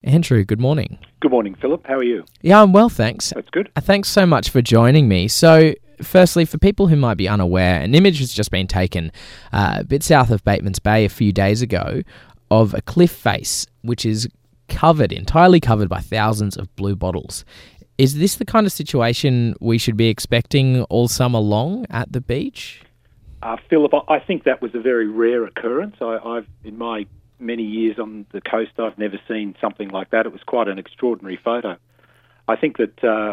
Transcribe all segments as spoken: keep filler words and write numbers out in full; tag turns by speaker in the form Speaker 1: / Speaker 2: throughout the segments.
Speaker 1: Andrew, good morning.
Speaker 2: Good morning, Philip. How are you?
Speaker 1: Yeah, I'm well, thanks.
Speaker 2: That's good.
Speaker 1: Uh, Thanks so much for joining me. So, firstly, for people who might be unaware, an image has just been taken uh, a bit south of Batemans Bay a few days ago of a cliff face, which is covered, entirely covered by thousands of blue bottles. Is this the kind of situation we should be expecting all summer long at the beach?
Speaker 2: Uh, Philip, I I think that was a very rare occurrence. I, I've, in my many years on the coast, I've never seen something like that. It was quite an extraordinary photo. I think that uh,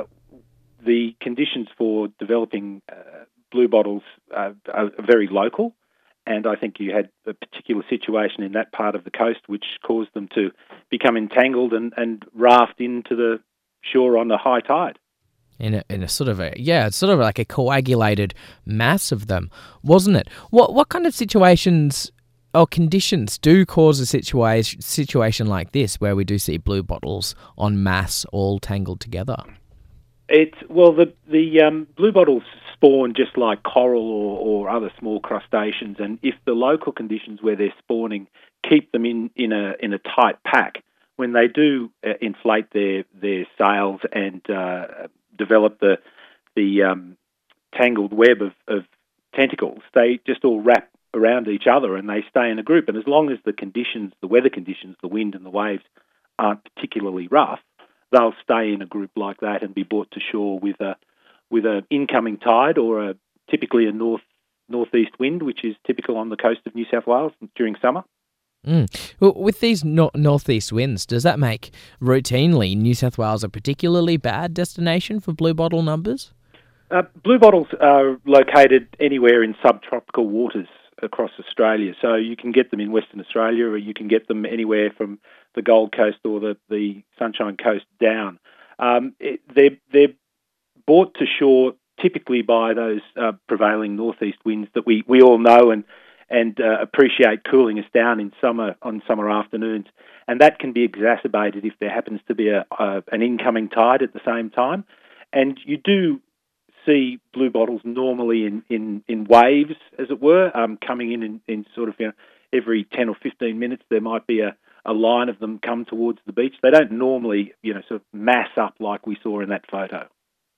Speaker 2: the conditions for developing uh, blue bottles uh, are very local, and I think you had a particular situation in that part of the coast which caused them to become entangled and, and raft into the shore on the high tide.
Speaker 1: In a, in a sort of a, yeah, it's sort of like a coagulated mass of them, wasn't it? What what kind of situations or conditions do cause a situation situation like this where we do see blue bottles en masse all tangled together?
Speaker 2: It's well, the the um, blue bottles spawn just like coral or, or other small crustaceans, and if the local conditions where they're spawning keep them in, in a in a tight pack, when they do uh, inflate their their sails and uh, develop the the um, tangled web of, of tentacles, they just all wrap around each other and they stay in a group. And as long as the conditions, the weather conditions, the wind and the waves aren't particularly rough, they'll stay in a group like that and be brought to shore with a with an incoming tide or a typically a north northeast wind, which is typical on the coast of New South Wales during summer.
Speaker 1: Mm. Well, with these no- northeast winds, does that make routinely New South Wales a particularly bad destination for blue bottle numbers?
Speaker 2: Uh, blue bottles are located anywhere in subtropical waters across Australia, so you can get them in Western Australia or you can get them anywhere from the Gold Coast or the, the Sunshine Coast down. Um, it, they're, they're brought to shore typically by those uh, prevailing northeast winds that we, we all know and and uh, appreciate cooling us down in summer on summer afternoons, and that can be exacerbated if there happens to be a, a an incoming tide at the same time. And you do see blue bottles normally in, in, in waves, as it were, um, coming in, in in sort of you know every ten or fifteen minutes. There might be a, a line of them come towards the beach. They don't normally you know sort of mass up like we saw in that photo.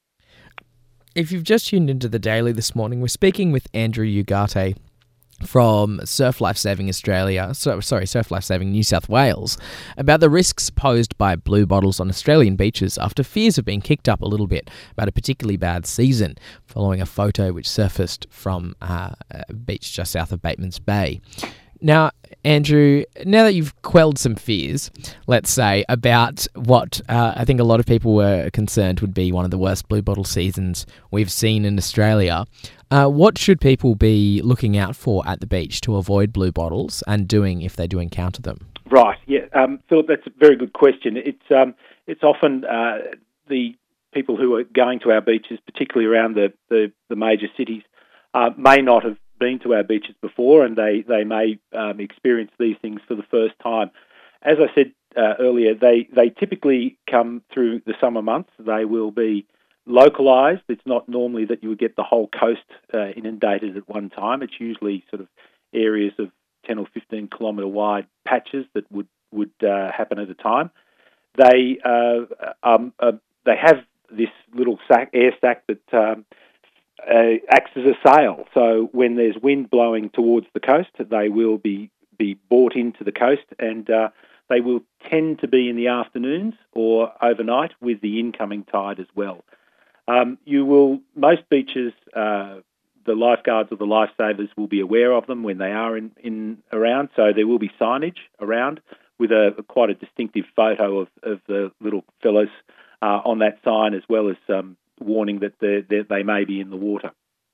Speaker 1: If you've just tuned into the Daily this morning, we're speaking with Andrew Ugarte from Surf Life Saving Australia, so, sorry, Surf Life Saving New South Wales, about the risks posed by blue bottles on Australian beaches after fears have been kicked up a little bit about a particularly bad season, following a photo which surfaced from uh, a beach just south of Batemans Bay. Now, Andrew, now that you've quelled some fears, let's say, about what uh, I think a lot of people were concerned would be one of the worst blue bottle seasons we've seen in Australia, uh, what should people be looking out for at the beach to avoid blue bottles and doing if they do encounter them?
Speaker 2: Right, yeah. Um, Philip, that's a very good question. It's, um, it's often uh, the people who are going to our beaches, particularly around the, the, the major cities, uh, may not have been to our beaches before, and they they may um, experience these things for the first time. As I said uh, earlier, they they typically come through the summer months. They will be localised. It's not normally that you would get the whole coast uh, inundated at one time. It's usually sort of areas of ten or fifteen kilometre wide patches that would would uh, happen at a time. They uh, um, uh, they have this little sack, air sac that um, Uh, acts as a sail. So when there's wind blowing towards the coast, they will be, be brought into the coast, and uh, they will tend to be in the afternoons or overnight with the incoming tide as well. Um, you will, most beaches, uh, the lifeguards or the lifesavers will be aware of them when they are in, in around, so there will be signage around with a, a quite a distinctive photo of, of the little fellows uh, on that sign, as well as um, warning that they they may be in the water.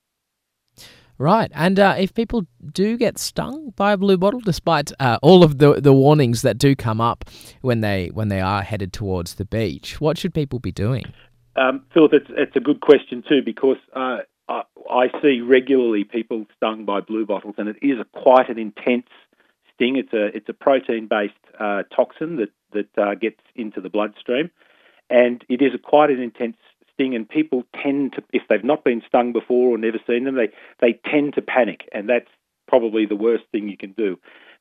Speaker 1: Right, and uh, if people do get stung by a blue bottle, despite uh, all of the the warnings that do come up when they when they are headed towards the beach, what should people be doing?
Speaker 2: Um, Philip, it's, it's a good question too, because uh, I, I see regularly people stung by blue bottles, and it is a, quite an intense sting. It's a it's a protein based uh, toxin that that uh, gets into the bloodstream, and it is a quite an intense sting, and people tend to, if they've not been stung before or never seen them, they, they tend to panic, and that's probably the worst thing you can do.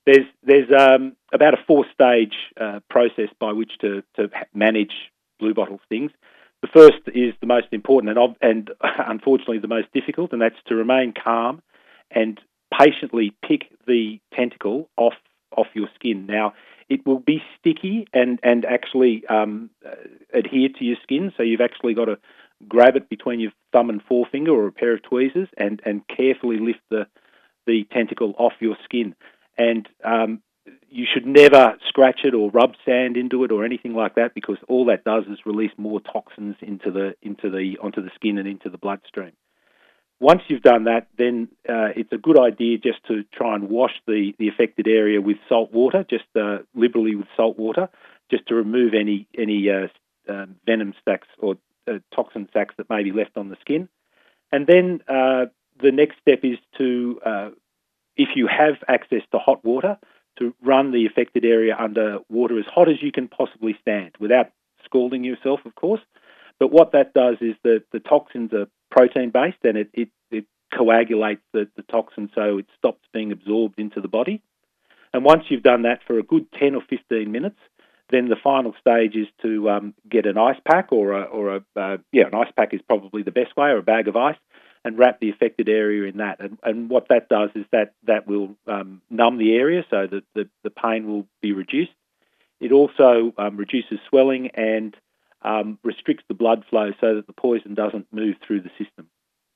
Speaker 2: There's there's um, about a four-stage uh, process by which to, to manage bluebottle stings. The first is the most important and, and unfortunately the most difficult, and that's to remain calm and patiently pick the tentacle off off your skin. Now, it will be sticky and, and actually um, adhere to your skin, so you've actually got to grab it between your thumb and forefinger or a pair of tweezers and, and carefully lift the, the tentacle off your skin. And um, you should never scratch it or rub sand into it or anything like that, because all that does is release more toxins into the into the onto the skin and into the bloodstream. Once you've done that, then uh, it's a good idea just to try and wash the, the affected area with salt water, just uh, liberally with salt water, just to remove any any uh, uh, venom sacs or uh, toxin sacs that may be left on the skin. And then uh, the next step is to, uh, if you have access to hot water, to run the affected area under water as hot as you can possibly stand, without scalding yourself, of course. But what that does is that the toxins are protein-based, and it, it, it coagulates the, the toxin so it stops being absorbed into the body. And once you've done that for a good ten or fifteen minutes, then the final stage is to um, get an ice pack or a, or a uh, yeah, an ice pack is probably the best way, or a bag of ice, and wrap the affected area in that. And, and what that does is that that will um, numb the area so that the, the pain will be reduced. It also um, reduces swelling and um, restricts the blood flow so that the poison doesn't move through the system.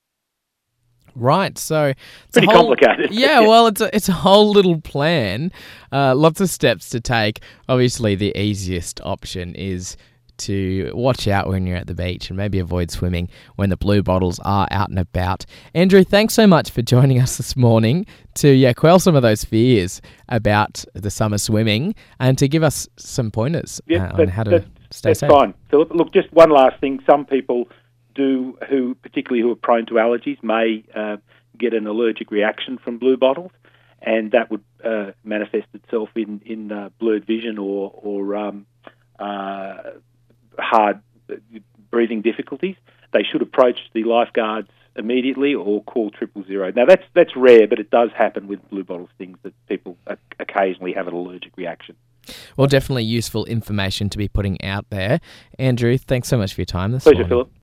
Speaker 1: Right, so it's
Speaker 2: pretty
Speaker 1: a whole,
Speaker 2: complicated.
Speaker 1: Yeah, well, it's a it's a whole little plan. Uh, lots of steps to take. Obviously, the easiest option is to watch out when you're at the beach and maybe avoid swimming when the blue bottles are out and about. Andrew, thanks so much for joining us this morning to yeah quell some of those fears about the summer swimming and to give us some pointers
Speaker 2: yeah,
Speaker 1: uh, on how to
Speaker 2: that's,
Speaker 1: stay
Speaker 2: that's
Speaker 1: safe.
Speaker 2: Fine, Philip. Look, just one last thing. Some people do, who particularly who are prone to allergies, may uh, get an allergic reaction from blue bottles, and that would uh, manifest itself in in uh, blurred vision or or um, uh, hard breathing difficulties. They should approach the lifeguards immediately or call triple zero. Now that's that's rare, but it does happen with blue bottle stings that people occasionally have an allergic reaction.
Speaker 1: Well, definitely useful information to be putting out there. Andrew, thanks so much for your time this
Speaker 2: Pleasure,
Speaker 1: morning.
Speaker 2: Philip.